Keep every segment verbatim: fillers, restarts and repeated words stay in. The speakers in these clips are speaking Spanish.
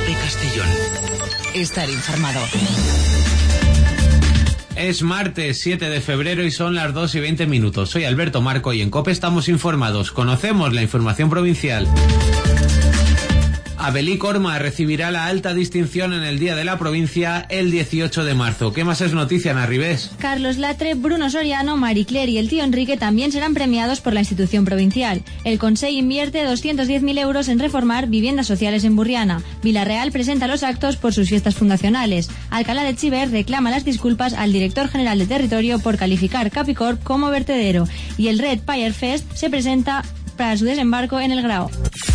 COPE Castellón. Estar informado. Es martes siete de febrero y son las dos y veinte minutos. Soy Alberto Marco y en COPE estamos informados. Conocemos la información provincial. Abelí Corma recibirá la alta distinción en el Día de la Provincia el dieciocho de marzo. ¿Qué más es noticia, Ana Ribés? Carlos Latre, Bruno Soriano, Marie Claire y el tío Enrique también serán premiados por la institución provincial. El Consell invierte doscientos diez mil euros en reformar viviendas sociales en Burriana. Villarreal presenta los actos por sus fiestas fundacionales. Alcalá de Chiver reclama las disculpas al director general de territorio por calificar Capicorp como vertedero. Y el Red Pyre Fest se presenta para su desembarco en el Grao.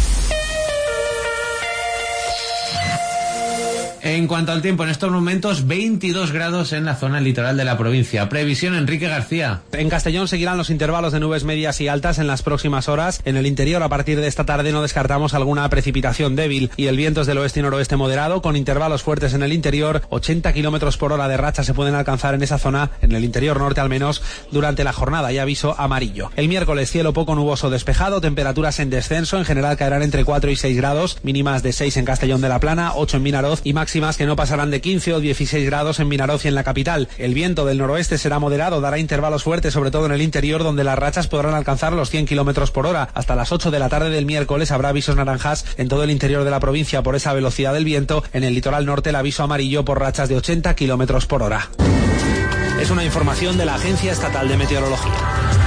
En cuanto al tiempo, en estos momentos veintidós grados en la zona litoral de la provincia. Previsión, Enrique García. En Castellón seguirán los intervalos de nubes medias y altas en las próximas horas. En el interior, a partir de esta tarde, no descartamos alguna precipitación débil y el viento es del oeste y noroeste moderado, con intervalos fuertes en el interior. ochenta kilómetros por hora de racha se pueden alcanzar en esa zona, en el interior norte al menos, durante la jornada y aviso amarillo. El miércoles, cielo poco nuboso despejado, temperaturas en descenso, en general caerán entre cuatro y seis grados, mínimas de seis en Castellón de la Plana, ocho en Vinaroz y máximas que no pasarán de quince o dieciséis grados en Vinaroz y en la capital. El viento del noroeste será moderado, dará intervalos fuertes, sobre todo en el interior, donde las rachas podrán alcanzar los cien kilómetros por hora. Hasta las ocho de la tarde del miércoles habrá avisos naranjas en todo el interior de la provincia por esa velocidad del viento. En el litoral norte el aviso amarillo por rachas de ochenta kilómetros por hora. Es una información de la Agencia Estatal de Meteorología.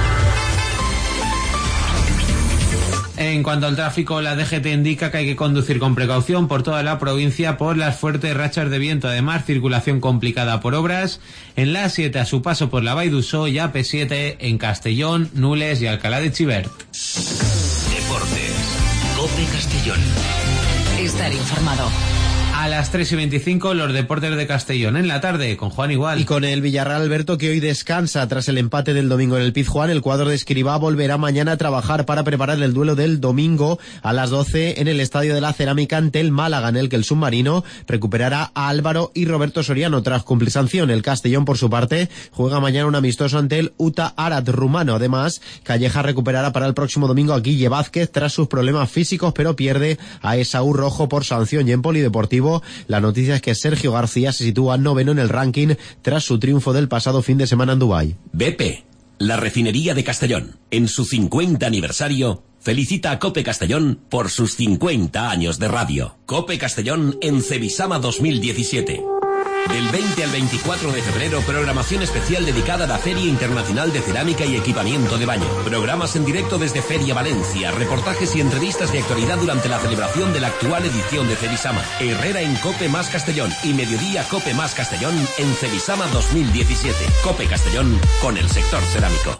En cuanto al tráfico, la D G T indica que hay que conducir con precaución por toda la provincia por las fuertes rachas de viento. Además, circulación complicada por obras en la A siete a su paso por la Vall d'Uixó y A P siete en Castellón, Nules y Alcalá de Xivert. Deportes. COPE Castellón. Estar informado. A las tres y veinticinco, los deportes de Castellón. En la tarde, con Juan Igual. Y con el Villarreal, Alberto, que hoy descansa tras el empate del domingo en el Pizjuán. El cuadro de Escribá volverá mañana a trabajar para preparar el duelo del domingo a las doce en el Estadio de la Cerámica ante el Málaga, en el que el submarino recuperará a Álvaro y Roberto Soriano tras cumplir sanción. El Castellón, por su parte, juega mañana un amistoso ante el Uta Arat rumano. Además, Calleja recuperará para el próximo domingo a Guille Vázquez tras sus problemas físicos, pero pierde a Esaú Rojo por sanción. Y en polideportivo, la noticia es que Sergio García se sitúa noveno en el ranking tras su triunfo del pasado fin de semana en Dubái. B P, la refinería de Castellón, en su cincuenta aniversario, felicita a COPE Castellón por sus cincuenta años de radio. COPE Castellón en Cebisama dos mil diecisiete. Del veinte al veinticuatro de febrero, programación especial dedicada a la Feria Internacional de Cerámica y Equipamiento de Baño. Programas en directo desde Feria Valencia, reportajes y entrevistas de actualidad durante la celebración de la actual edición de Cebisama. Herrera en COPE más Castellón y Mediodía COPE más Castellón en Cebisama dos mil diecisiete. COPE Castellón con el sector cerámico.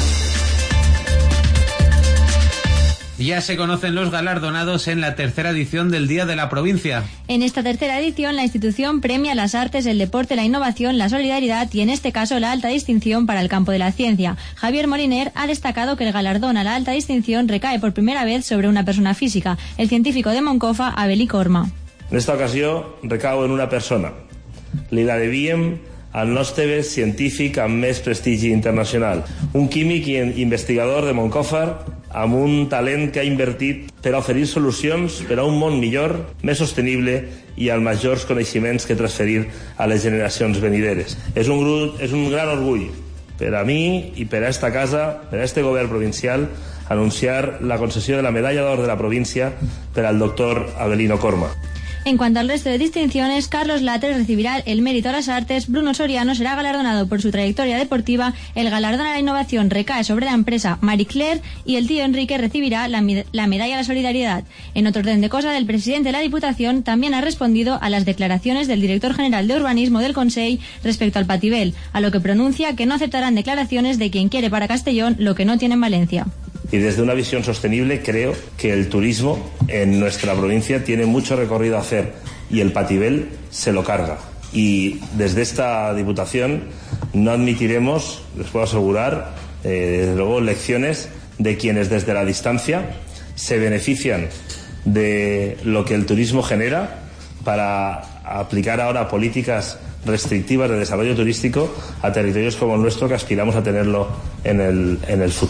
Ya se conocen los galardonados en la tercera edición del Día de la Provincia. En esta tercera edición, la institución premia las artes, el deporte, la innovación, la solidaridad y, en este caso, la alta distinción para el campo de la ciencia. Javier Moliner ha destacado que el galardón a la alta distinción recae por primera vez sobre una persona física, el científico de Moncofa, Abelí Corma. En esta ocasión, recau en una persona. Li la devíem al nostre científic amb més prestigi internacional, un químic i investigador de Moncofa amb un talent que ha invertit per a oferir solucions per a un món millor, més sostenible i amb majors coneixements que transferir a les generacions venideres. És un, grup, és un gran orgull per a mi i per a esta casa, per a este govern provincial, anunciar la concessió de la Medalla d'Or de la província per al doctor Abelino Corma. En cuanto al resto de distinciones, Carlos Latre recibirá el mérito a las artes, Bruno Soriano será galardonado por su trayectoria deportiva, el galardón a la innovación recae sobre la empresa Marie Claire y el tío Enrique recibirá la, la medalla a la solidaridad. En otro orden de cosas, el presidente de la Diputación también ha respondido a las declaraciones del director general de urbanismo del Consell respecto al Patibel, a lo que pronuncia que no aceptarán declaraciones de quien quiere para Castellón lo que no tiene en Valencia. Y desde una visión sostenible creo que el turismo en nuestra provincia tiene mucho recorrido a hacer y el Patibel se lo carga. Y desde esta Diputación no admitiremos, les puedo asegurar, eh, desde luego lecciones de quienes desde la distancia se benefician de lo que el turismo genera para aplicar ahora políticas restrictivas de desarrollo turístico a territorios como el nuestro que aspiramos a tenerlo en el, en el futuro.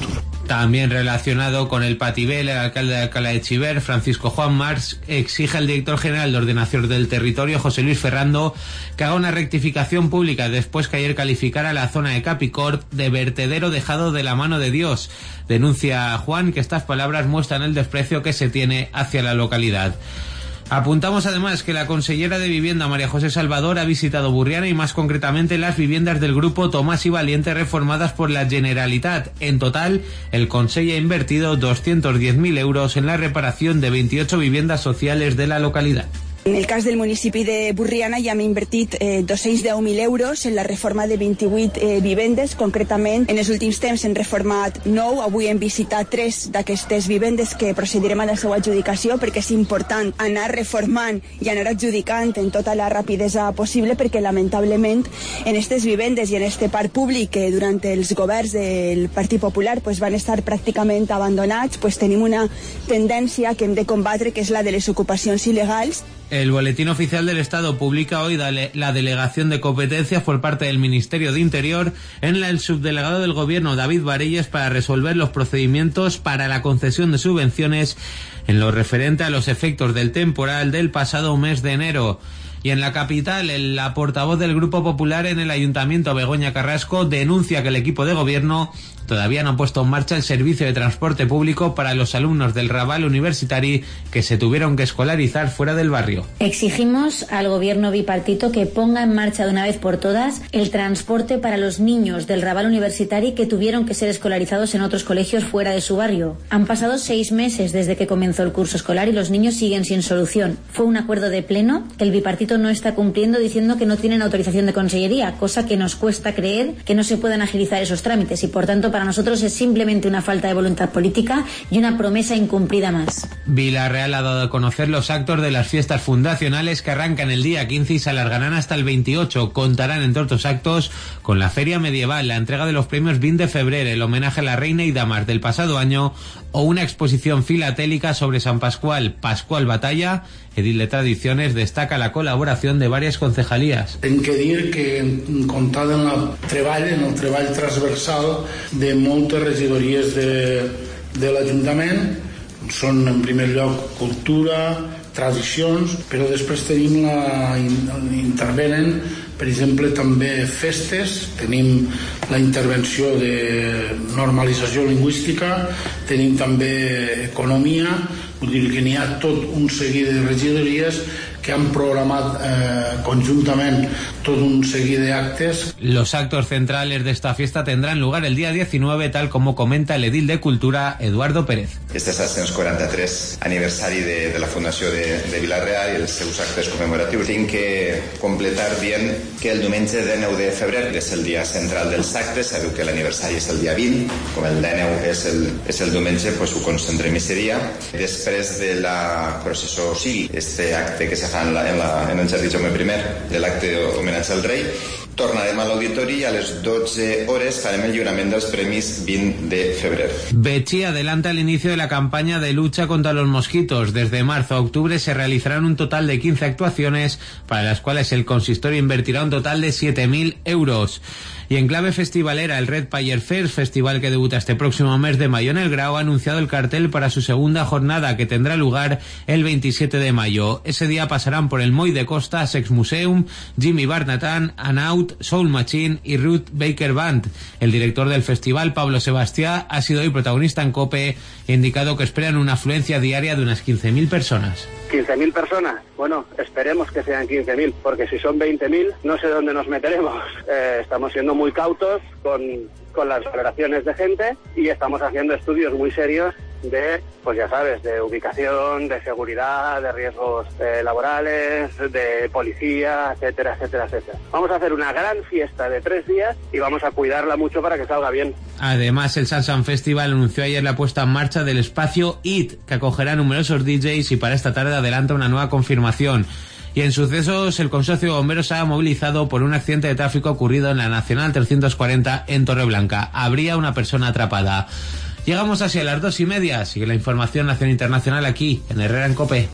También relacionado con el Patibel, el alcalde de Alcalá de Chiver, Francisco Juan Marx, exige al director general de Ordenación del Territorio, José Luis Ferrando, que haga una rectificación pública después que ayer calificara la zona de Capicorp de vertedero dejado de la mano de Dios. Denuncia Juan que estas palabras muestran el desprecio que se tiene hacia la localidad. Apuntamos además que la consellera de Vivienda, María José Salvador, ha visitado Burriana y más concretamente las viviendas del grupo Tomás y Valiente reformadas por la Generalitat. En total, el Consell ha invertido doscientos diez mil euros en la reparación de veintiocho viviendas sociales de la localidad. En el cas del municipi de Burriana ja hem invertit eh, dos-cents deu mil euros en la reforma de vint-i-vuit eh, vivendes. Concretament, en els últims temps hem reformat nou. Avui hem visitat tres d'aquestes vivendes que procedirem a la seva adjudicació perquè és important anar reformant i anar adjudicant en tota la rapidesa possible perquè lamentablement en aquestes vivendes i en este parc públic que durant els governs del Partit Popular pues, van estar pràcticament abandonats, pues, tenim una tendència que hem de combatre que és la de les ocupacions il·legals. El Boletín Oficial del Estado publica hoy la delegación de competencias por parte del Ministerio de Interior en la, el subdelegado del Gobierno, David Varelles, para resolver los procedimientos para la concesión de subvenciones en lo referente a los efectos del temporal del pasado mes de enero. Y en la capital, el, la portavoz del Grupo Popular en el Ayuntamiento, Begoña Carrasco, denuncia que el equipo de gobierno todavía no ha puesto en marcha el servicio de transporte público para los alumnos del Raval Universitari que se tuvieron que escolarizar fuera del barrio. Exigimos al gobierno bipartito que ponga en marcha de una vez por todas el transporte para los niños del Raval Universitari que tuvieron que ser escolarizados en otros colegios fuera de su barrio. Han pasado seis meses desde que comenzó el curso escolar y los niños siguen sin solución. Fue un acuerdo de pleno que el bipartito no está cumpliendo diciendo que no tienen autorización de consellería, cosa que nos cuesta creer que no se puedan agilizar esos trámites y por tanto para nosotros es simplemente una falta de voluntad política y una promesa incumplida más. Villarreal ha dado a conocer los actos de las fiestas fundacionales que arrancan el día quince y se alargarán hasta el veintiocho. Contarán, entre otros actos, con la feria medieval, la entrega de los premios veinte de febrero, el homenaje a la reina y damas del pasado año o una exposición filatélica sobre San Pascual. Pascual Batalla, edil de Tradiciones, destaca la colaboración de varias concejalías. Tenc que dir que comptant en el treball, en el treball transversal de moltes regidories de, de l'Ajuntament, són en primer lloc cultura, tradicions, però després tenim la, intervenen, per exemple, també festes, tenim la intervenció de normalització lingüística, tenim també economia, vull dir que n'hi ha tot un seguit de regidories que han programat eh, conjuntamente todo un seguido de actos. Los actos centrales de esta fiesta tendrán lugar el día diecinueve, tal como comenta el edil de Cultura, Eduardo Pérez. Este és el cent quaranta-tres aniversari de, de la Fundació de, de Vila-real i els seus actes commemoratius. Tinc que completar bien que el diumenge dinou de febrer és el dia central dels actes. Sabeu que l'aniversari és el dia vint, com el dinou és el, és el diumenge, pues ho concentrem ese dia. Després de la processó, sí, este acte que se fa en, la, en, la, en el Jardí Jaume primer, de l'acte homenatge al rei, tornarem a l'auditori i a les dotze hores farem el lliurament dels premis vint de febrer. Betxí adelanta el inicio de la campaña de lucha contra los mosquitos. Desde marzo a octubre se realizarán un total de quince actuaciones para las cuales el consistorio invertirá un total de siete mil euros. Y en clave festivalera, el Red Payer Fest, festival que debuta este próximo mes de mayo en el Grau, ha anunciado el cartel para su segunda jornada, que tendrá lugar el veintisiete de mayo. Ese día pasarán por el Moll de Costa, Sex Museum, Jimmy Barnatan, Anaut, Soul Machine y Ruth Baker Band. El director del festival, Pablo Sebastián, ha sido hoy protagonista en COPE e ha indicado que esperan una afluencia diaria de unas quince mil personas. quince mil personas, bueno, esperemos que sean quince mil, porque si son veinte mil, no sé dónde nos meteremos. Eh, estamos siendo muy cautos con, con las valoraciones de gente y estamos haciendo estudios muy serios de, pues ya sabes, de ubicación, de seguridad, de riesgos eh, laborales, de policía, etcétera, etcétera, etcétera. Vamos a hacer una gran fiesta de tres días y vamos a cuidarla mucho para que salga bien. Además, el Sansan Festival anunció ayer la puesta en marcha del espacio I T, que acogerá numerosos D Js y para esta tarde adelanta una nueva confirmación. Y en sucesos, el Consorcio de Bomberos se ha movilizado por un accidente de tráfico ocurrido en la Nacional trescientos cuarenta en Torreblanca. Habría una persona atrapada. Llegamos así a las dos y media. Sigue la información nacional e internacional aquí, en Herrera en COPE.